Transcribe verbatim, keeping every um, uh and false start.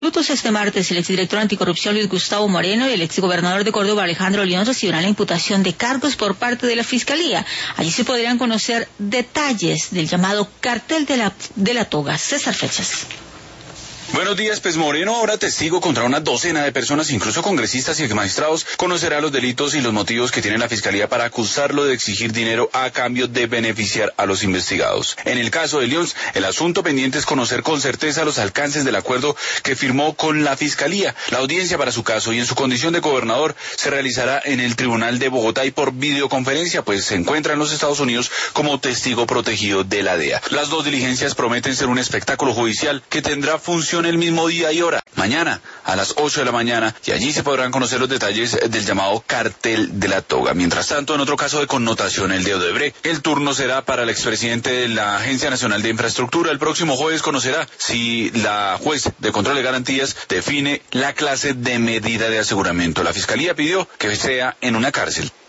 Minutos este martes, el exdirector anticorrupción Luis Gustavo Moreno y el exgobernador de Córdoba Alejandro León recibirán la imputación de cargos por parte de la Fiscalía. Allí se podrían conocer detalles del llamado cartel de la, de la toga. César Fechas. Buenos días, pues Moreno, ahora testigo contra una docena de personas, incluso congresistas y magistrados, conocerá los delitos y los motivos que tiene la Fiscalía para acusarlo de exigir dinero a cambio de beneficiar a los investigados. En el caso de León, el asunto pendiente es conocer con certeza los alcances del acuerdo que firmó con la Fiscalía. La audiencia para su caso y en su condición de gobernador se realizará en el Tribunal de Bogotá y por videoconferencia, pues se encuentra en los Estados Unidos como testigo protegido de la D E A. Las dos diligencias prometen ser un espectáculo judicial que tendrá función el mismo día y hora, mañana a las ocho de la mañana, y allí se podrán conocer los detalles del llamado cartel de la toga. Mientras tanto, en otro caso de connotación, el de Odebrecht, el turno será para el expresidente de la Agencia Nacional de Infraestructura. El próximo jueves conocerá si la juez de control de garantías define la clase de medida de aseguramiento. La Fiscalía pidió que sea en una cárcel.